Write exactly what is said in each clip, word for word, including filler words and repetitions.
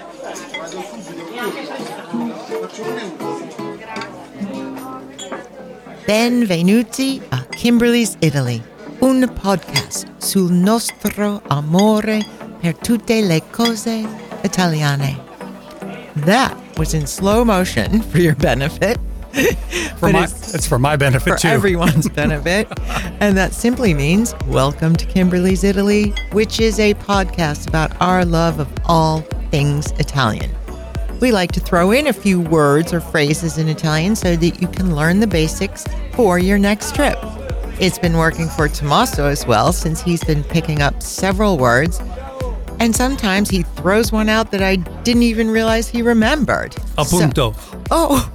Benvenuti a Kimberly's Italy, un podcast sul nostro amore per tutte le cose italiane. That was in slow motion for your benefit. For my, it's, it's for my benefit for too. For everyone's benefit. And that simply means welcome to Kimberly's Italy, which is a podcast about our love of all things Italian. We like to throw in a few words or phrases in Italian so that you can learn the basics for your next trip. It's been working for Tommaso as well, since he's been picking up several words. And sometimes he throws one out that I didn't even realize he remembered. Appunto. So, oh,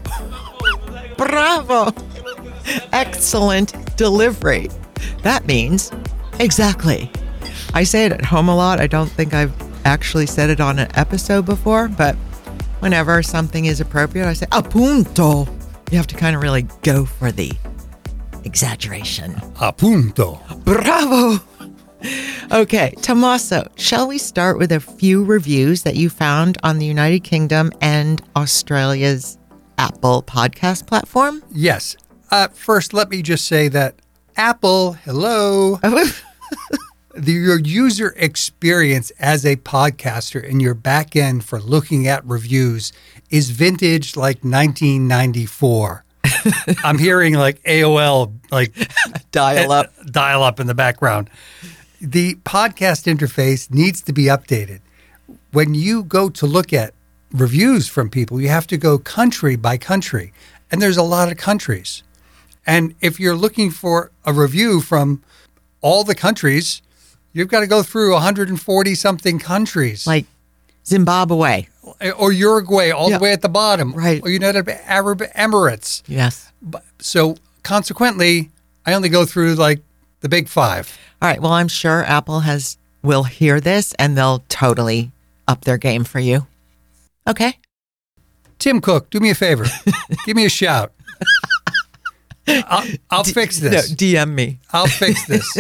bravo. Excellent delivery. That means exactly. I say it at home a lot. I don't think I've actually said it on an episode before, but whenever something is appropriate, I say, appunto. You have to kind of really go for the exaggeration. Appunto. Bravo. Okay, Tommaso, shall we start with a few reviews that you found on the United Kingdom and Australia's Apple podcast platform? Yes. Uh, first, let me just say that Apple, hello. The, your user experience as a podcaster in your back end for looking at reviews is vintage like nineteen ninety-four. I'm hearing like A O L, like dial up, dial up in the background. The podcast interface needs to be updated. When you go to look at reviews from people, you have to go country by country, and there's a lot of countries. And if you're looking for a review from all the countries, you've got to go through one hundred forty something countries. Like Zimbabwe. Or Uruguay, all yeah. the way at the bottom. Right. Or United Arab Emirates. Yes. So consequently, I only go through like the big five. All right. Well, I'm sure Apple has will hear this and they'll totally up their game for you. Okay. Tim Cook, do me a favor. Give me a shout. I'll, I'll D- fix this. No, D M me. I'll fix this.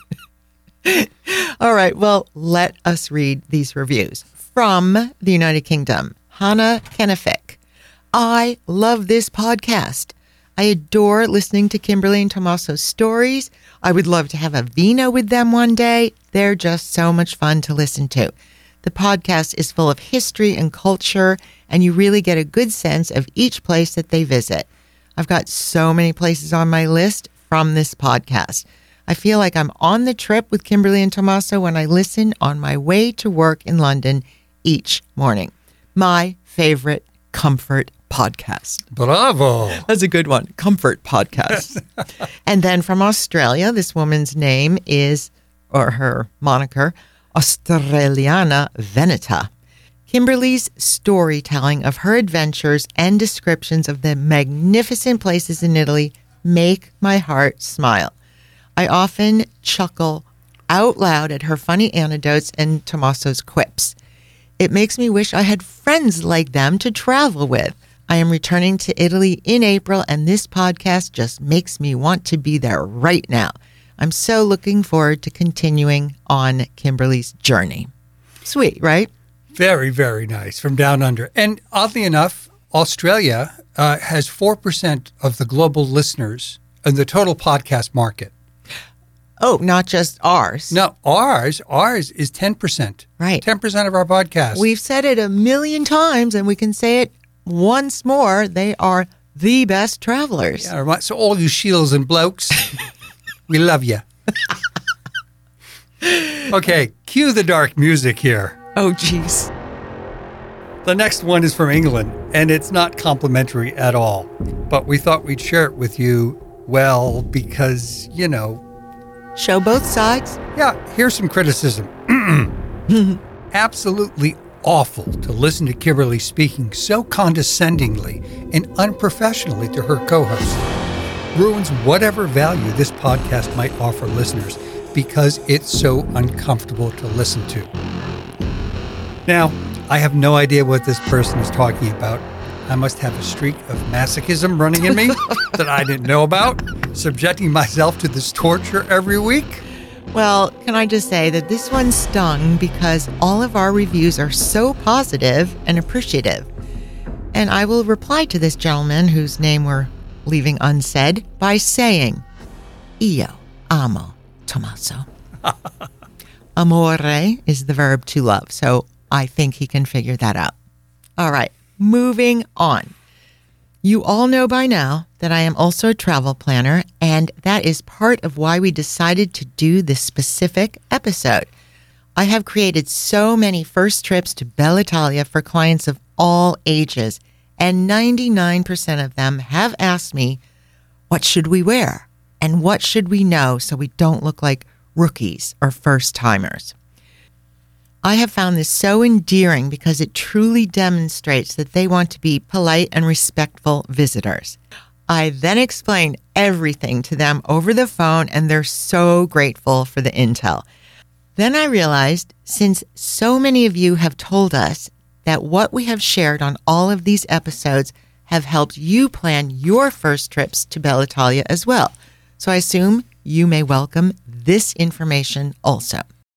All right. Well, let us read these reviews. From the United Kingdom, Hannah Kennefic. I love this podcast. I adore listening to Kimberly and Tommaso's stories. I would love to have a vino with them one day. They're just so much fun to listen to. The podcast is full of history and culture, and you really get a good sense of each place that they visit. I've got so many places on my list from this podcast. I feel like I'm on the trip with Kimberly and Tommaso when I listen on my way to work in London each morning. My favorite comfort podcast. Bravo. That's a good one. Comfort podcast. And then from Australia, this woman's name is, or her moniker, Australiana Veneta. Kimberly's storytelling of her adventures and descriptions of the magnificent places in Italy make my heart smile. I often chuckle out loud at her funny anecdotes and Tommaso's quips. It makes me wish I had friends like them to travel with. I am returning to Italy in April, and this podcast just makes me want to be there right now. I'm so looking forward to continuing on Kimberly's journey. Sweet, right? Very, very nice. From down under. And oddly enough, Australia uh, has four percent of the global listeners in the total podcast market. Oh, not just ours. No, ours, ours is ten percent. Right. ten percent of our podcast. We've said it a million times, and we can say it once more. They are the best travelers. Yeah, right. So all you shields and blokes, we love you. Okay, cue the dark music here. Oh, geez. The next one is from England, and it's not complimentary at all. But we thought we'd share it with you, well, because, you know, show both sides. Yeah, here's some criticism. Absolutely awful to listen to Kimberly speaking so condescendingly and unprofessionally to her co-host. Ruins whatever value this podcast might offer listeners because it's so uncomfortable to listen to. Now, I have no idea what this person is talking about. I must have a streak of masochism running in me that I didn't know about, subjecting myself to this torture every week. Well, can I just say that this one stung because all of our reviews are so positive and appreciative. And I will reply to this gentleman whose name we're leaving unsaid by saying, Io amo Tommaso. Amore is the verb to love, so I think he can figure that out. All right, moving on. You all know by now that I am also a travel planner, and that is part of why we decided to do this specific episode. I have created so many first trips to Bella Italia for clients of all ages, and ninety-nine percent of them have asked me, what should we wear? And what should we know so we don't look like rookies or first-timers? I have found this so endearing because it truly demonstrates that they want to be polite and respectful visitors. I then explain everything to them over the phone, and they're so grateful for the intel. Then I realized, since so many of you have told us that what we have shared on all of these episodes have helped you plan your first trips to Bella Italia as well. So I assume you may welcome this information also.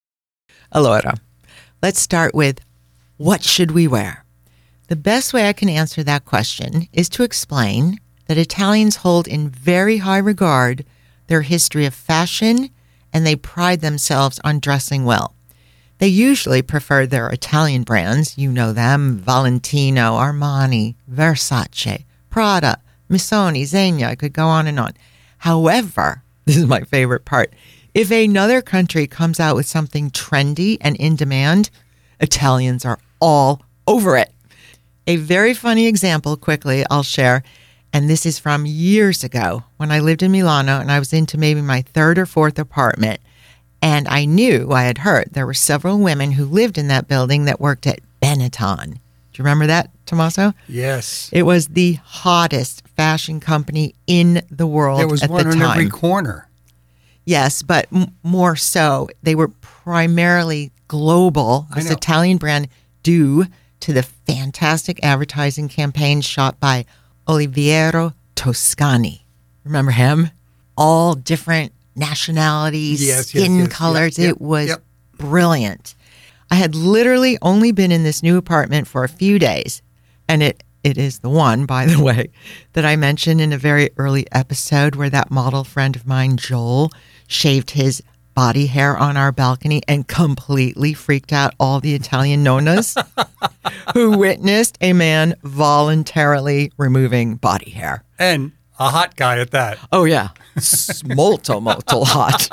Allora, let's start with, what should we wear? The best way I can answer that question is to explain that Italians hold in very high regard their history of fashion, and they pride themselves on dressing well. They usually prefer their Italian brands, you know them, Valentino, Armani, Versace, Prada, Missoni, Zegna, I could go on and on. However, this is my favorite part, if another country comes out with something trendy and in demand, Italians are all over it. A very funny example, quickly, I'll share, and this is from years ago when I lived in Milano and I was into maybe my third or fourth apartment. And I knew, I had heard, there were several women who lived in that building that worked at Benetton. Do you remember that, Tommaso? Yes. It was the hottest fashion company in the world at the time. There was one on every corner. Yes, but m- more so, they were primarily global. This Italian brand due to the fantastic advertising campaign shot by Oliviero Toscani. Remember him? All different nationalities, yes, skin yes, yes. colors. Yep, it was yep. brilliant. I had literally only been in this new apartment for a few days, and it it is the one, by the way, that I mentioned in a very early episode where that model friend of mine, Joel, shaved his body hair on our balcony and completely freaked out all the Italian nonnas who witnessed a man voluntarily removing body hair. And a hot guy at that. Oh, yeah. Molto, molto hot.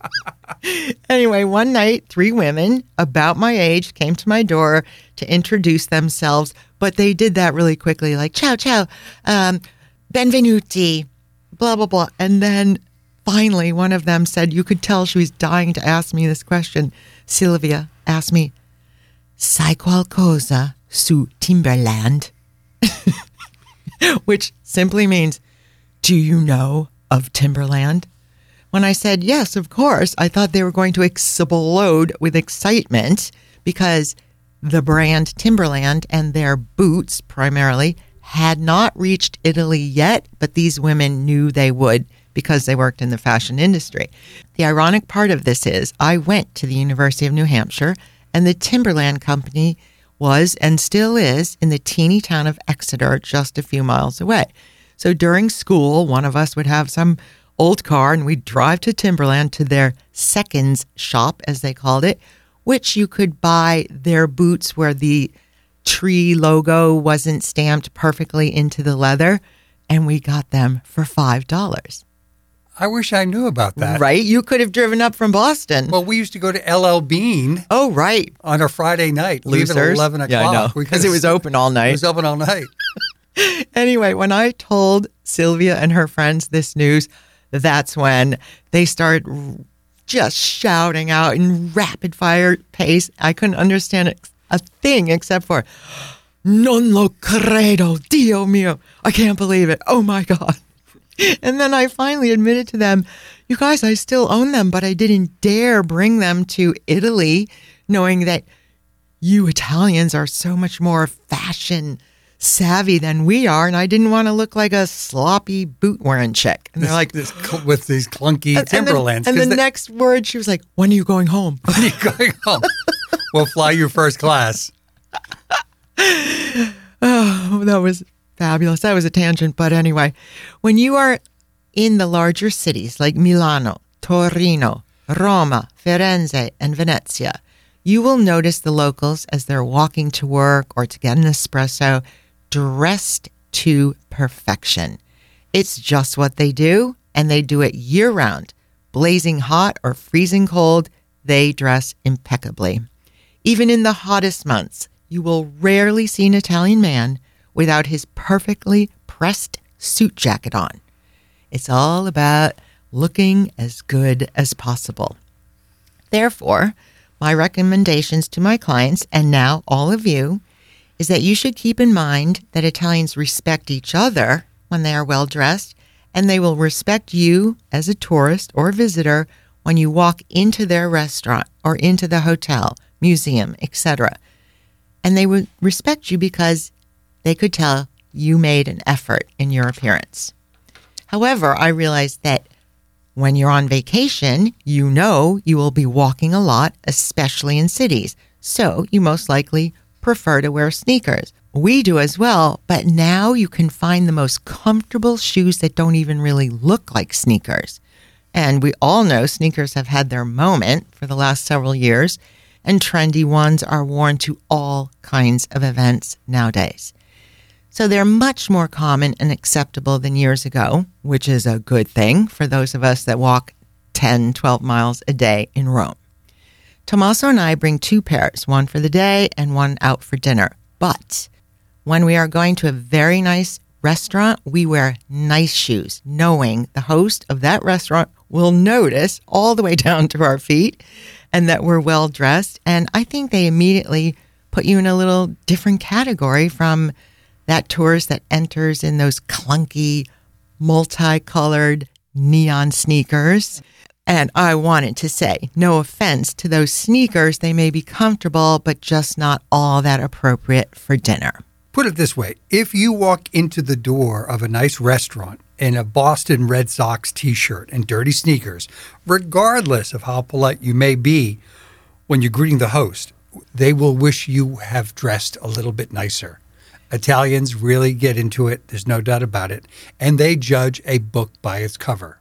Anyway, one night, three women about my age came to my door to introduce themselves, but they did that really quickly, like, ciao, ciao, um, benvenuti, blah, blah, blah. And then finally, one of them said, you could tell she was dying to ask me this question. Silvia asked me, sai qualcosa su Timberland? Which simply means, do you know of Timberland? When I said yes, of course, I thought they were going to explode with excitement because the brand Timberland and their boots primarily had not reached Italy yet, but these women knew they would because they worked in the fashion industry. The ironic part of this is I went to the University of New Hampshire, and the Timberland company was and still is in the teeny town of Exeter, just a few miles away. So during school, one of us would have some old car and we'd drive to Timberland to their seconds shop, as they called it, which you could buy their boots where the tree logo wasn't stamped perfectly into the leather, and we got them for five dollars. I wish I knew about that. Right? You could have driven up from Boston. Well, we used to go to L L Bean. Oh, right. On a Friday night. Losers. Leave at eleven o'clock. Yeah, I know. Because it was open all night. It was open all night. Anyway, when I told Sylvia and her friends this news, that's when they started just shouting out in rapid fire pace. I couldn't understand a thing except for, non lo credo, Dio mio. I can't believe it. Oh, my God. And then I finally admitted to them, you guys, I still own them, but I didn't dare bring them to Italy, knowing that you Italians are so much more fashion savvy than we are, and I didn't want to look like a sloppy boot-wearing chick. And they're like, this, cl- with these clunky and, Timberlands. And, the, and the they, next word, she was like, when are you going home? When are you going home? We'll fly you first class. Oh, that was fabulous. That was a tangent. But anyway, when you are in the larger cities like Milano, Torino, Roma, Firenze, and Venezia, you will notice the locals as they're walking to work or to get an espresso, dressed to perfection. It's just what they do, and they do it year-round. Blazing hot or freezing cold, they dress impeccably. Even in the hottest months, you will rarely see an Italian man without his perfectly pressed suit jacket on. It's all about looking as good as possible. Therefore, my recommendations to my clients, and now all of you, is that you should keep in mind that Italians respect each other when they are well-dressed, and they will respect you as a tourist or visitor when you walk into their restaurant or into the hotel, museum, et cetera. And they would respect you because they could tell you made an effort in your appearance. However, I realize that when you're on vacation, you know you will be walking a lot, especially in cities. So you most likely prefer to wear sneakers. We do as well, but now you can find the most comfortable shoes that don't even really look like sneakers. And we all know sneakers have had their moment for the last several years, and trendy ones are worn to all kinds of events nowadays. So they're much more common and acceptable than years ago, which is a good thing for those of us that walk ten, twelve miles a day in Rome. Tommaso and I bring two pairs, one for the day and one out for dinner. But when we are going to a very nice restaurant, we wear nice shoes, knowing the host of that restaurant will notice all the way down to our feet and that we're well dressed. And I think they immediately put you in a little different category from that tourist that enters in those clunky, multicolored neon sneakers. And I wanted to say, no offense to those sneakers, they may be comfortable, but just not all that appropriate for dinner. Put it this way. If you walk into the door of a nice restaurant in a Boston Red Sox t-shirt and dirty sneakers, regardless of how polite you may be when you're greeting the host, they will wish you have dressed a little bit nicer. Italians really get into it. There's no doubt about it. And they judge a book by its cover.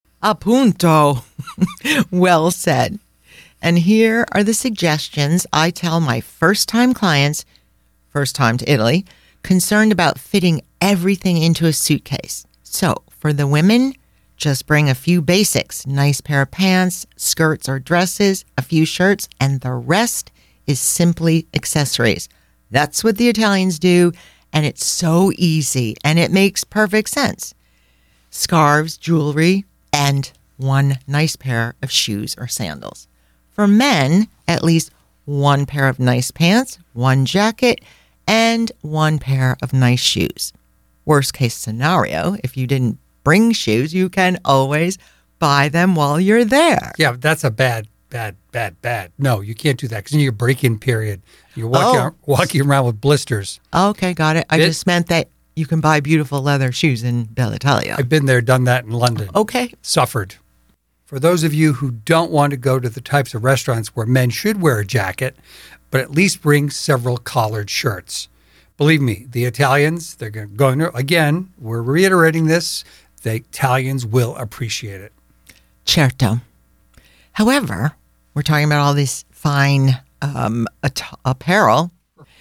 Appunto. Well said. And here are the suggestions I tell my first-time clients, first time to Italy, concerned about fitting everything into a suitcase. So for the women, just bring a few basics, nice pair of pants, skirts or dresses, a few shirts, and the rest is simply accessories. That's what the Italians do, and it's so easy, and it makes perfect sense. Scarves, jewelry, and one nice pair of shoes or sandals. For men, at least one pair of nice pants, one jacket, and one pair of nice shoes. Worst case scenario, if you didn't bring shoes, you can always buy them while you're there. Yeah, that's a bad, bad, bad, bad. No, you can't do that because in your break-in period, you're walking, Oh. ar- walking around with blisters. Okay, got it. I It- just meant that you can buy beautiful leather shoes in Bella Italia. I've been there, done that in London. Okay. Suffered. For those of you who don't want to go to the types of restaurants where men should wear a jacket, but at least bring several collared shirts. Believe me, the Italians, they're going to go, in there- again, we're reiterating this, the Italians will appreciate it. Certo. However, we're talking about all this fine um, at- apparel.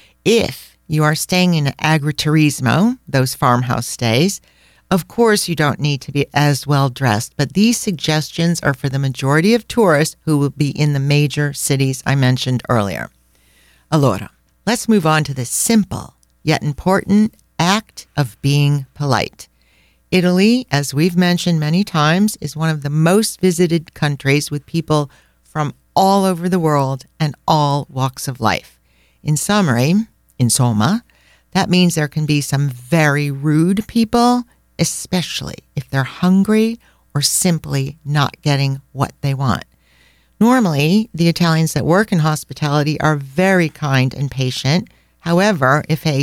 If you are staying in agriturismo, those farmhouse stays, of course you don't need to be as well dressed, but these suggestions are for the majority of tourists who will be in the major cities I mentioned earlier. Allora, let's move on to the simple yet important act of being polite. Italy, as we've mentioned many times, is one of the most visited countries with people from all over the world and all walks of life. In summary, insomma, that means there can be some very rude people, especially if they're hungry or simply not getting what they want. Normally, the Italians that work in hospitality are very kind and patient. However, if a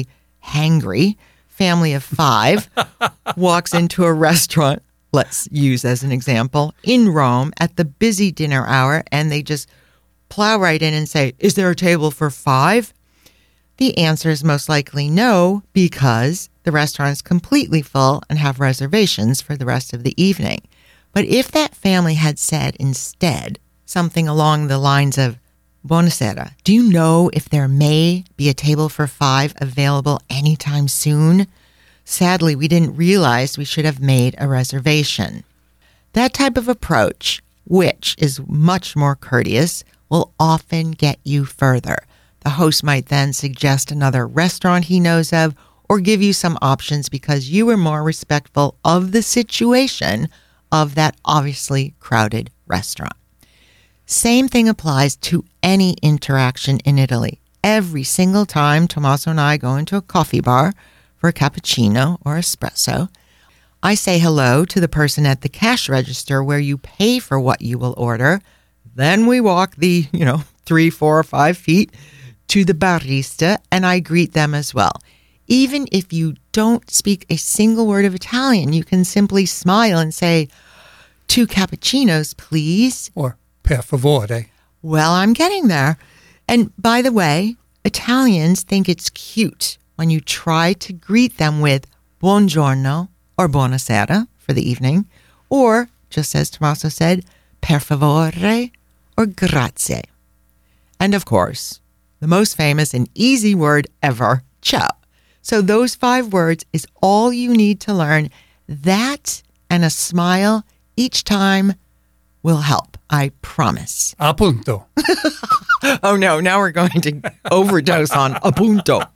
hangry family of five walks into a restaurant, let's use as an example, in Rome at the busy dinner hour, and they just plow right in and say, is there a table for five? The answer is most likely no, because the restaurant is completely full and have reservations for the rest of the evening. But if that family had said instead something along the lines of, Buonasera, do you know if there may be a table for five available anytime soon? Sadly, we didn't realize we should have made a reservation. That type of approach, which is much more courteous, will often get you further. The host might then suggest another restaurant he knows of or give you some options because you were more respectful of the situation of that obviously crowded restaurant. Same thing applies to any interaction in Italy. Every single time Tommaso and I go into a coffee bar for a cappuccino or espresso, I say hello to the person at the cash register where you pay for what you will order. Then we walk the, you know, three, four, or five feet to the barista and I greet them as well. Even if you don't speak a single word of Italian, you can simply smile and say, two cappuccinos, please. Or per favore. Well, I'm getting there. And by the way, Italians think it's cute when you try to greet them with buongiorno or buonasera for the evening, or, just as Tommaso said, per favore or grazie. And of course, the most famous and easy word ever, ciao. So those five words is all you need to learn. That and a smile each time will help, I promise. Appunto. Oh no, now we're going to overdose on appunto.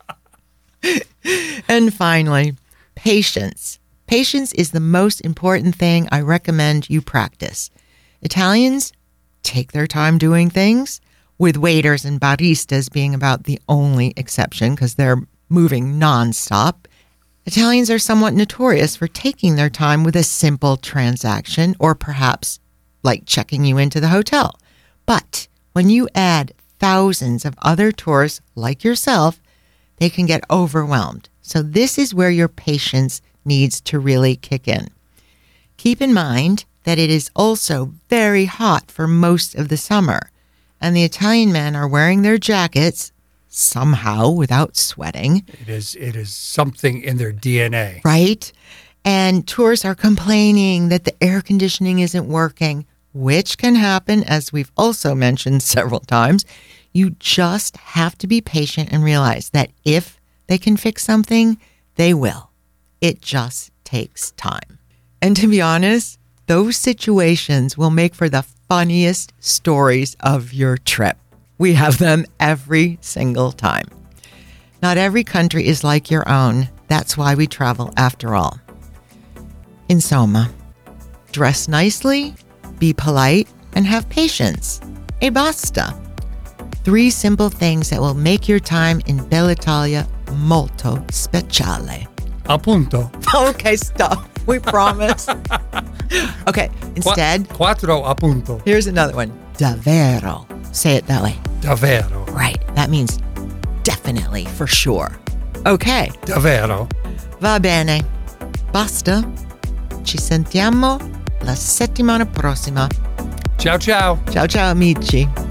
And finally, patience. Patience is the most important thing I recommend you practice. Italians take their time doing things, with waiters and baristas being about the only exception because they're moving nonstop. Italians are somewhat notorious for taking their time with a simple transaction or perhaps like checking you into the hotel. But when you add thousands of other tourists like yourself, they can get overwhelmed. So this is where your patience needs to really kick in. Keep in mind that it is also very hot for most of the summer, and the Italian men are wearing their jackets somehow without sweating. It is it is something in their D N A. Right? And tourists are complaining that the air conditioning isn't working, which can happen, as we've also mentioned several times. You just have to be patient and realize that if they can fix something, they will. It just takes time. And to be honest, those situations will make for the funniest stories of your trip. We have them every single time. Not every country is like your own. That's why we travel after all. Insomma, dress nicely, be polite, and have patience. E basta. Three simple things that will make your time in Bell'Italia molto speciale. Appunto. Okay, stop. We promise. Okay, instead, Quattro appunto. here's another one. Davvero. Say it that way. Davvero. Right. That means definitely, for sure. Okay. Davvero. Va bene. Basta. Ci sentiamo la settimana prossima. Ciao, ciao. Ciao, ciao, amici.